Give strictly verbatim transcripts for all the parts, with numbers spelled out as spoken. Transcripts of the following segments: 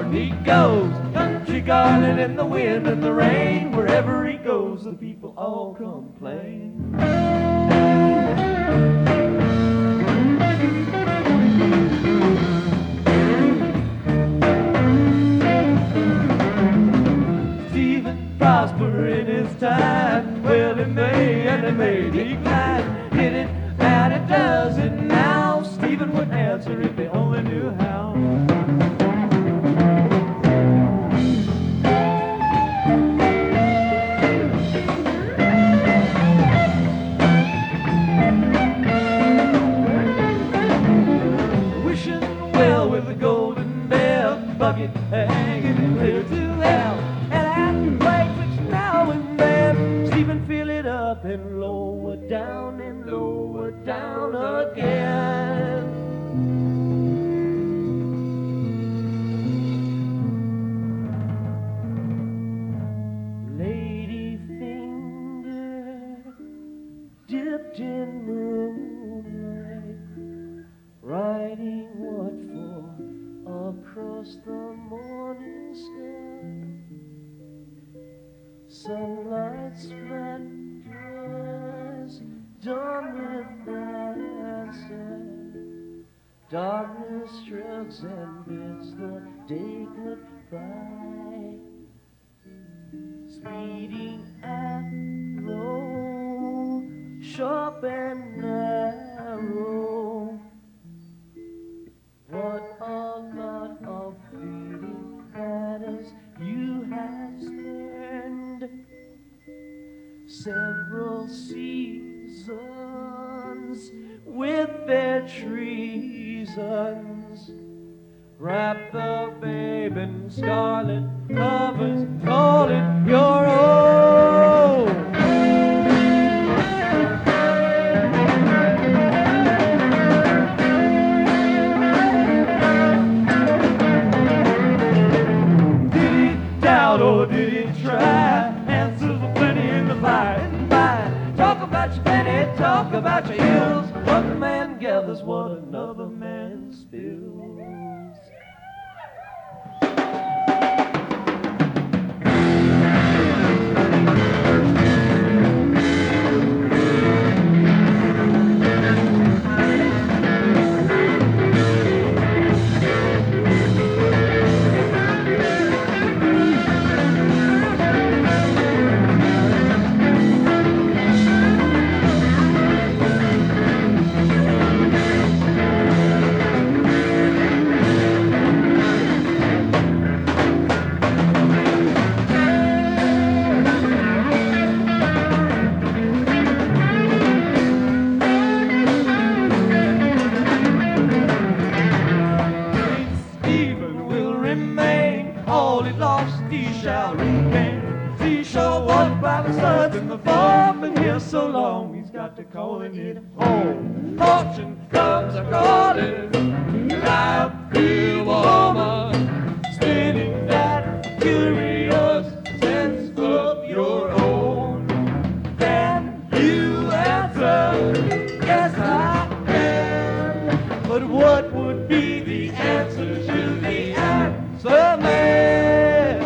on he goes, country garden in the wind and the rain. Wherever he goes, the people all complain. Stephen prosper in his time, well it may and it may decline. Hit it and it does it now. Stephen would answer if he only knew how. Wishing well with a golden bell, bucket hanging clear to hell. And at which now and then Stephen fill it up and lower down and lower down again. Lady finger dipped in moonlight, writing what for across the morning sky. Sunlight splatters, dawn with answer. Darkness shrugs and bids the day goodbye. Speeding arrow, sharp and narrow. What a lot of fleeting matters you have spent. Several seasons with their treasons. Wrap the babe in scarlet covers, call it your own. Did he doubt or did he try? Answers are plenty in the by and by. Talk about your penny, talk about your hills. One man gathers what another man spills. Calling it home. Fortune comes a calling, and I feel woman spinning that curious sense of your own. Then you answer, yes I can. But what would be the answer to the answer man?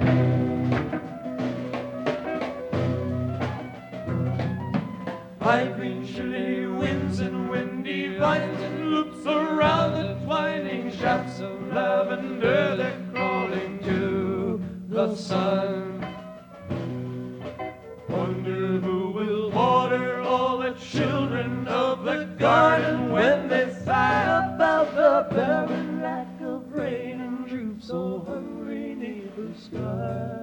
Piping shrilly winds and windy vines and loops around the twining shafts of lavender that crawling to the sun. Wonder who will water all the children of the garden when they sigh about the barren lack of rain and droop so hungry neighbors cry.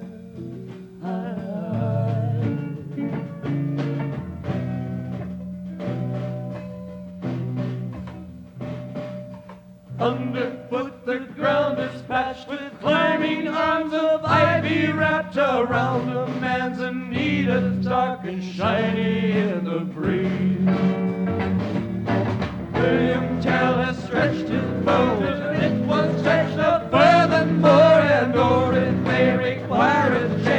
Underfoot the ground is patched with climbing arms of ivy wrapped around a man's Anita's dark and shiny in the breeze. William Tell has stretched his bow and it was stretched up furthermore, and or it may require his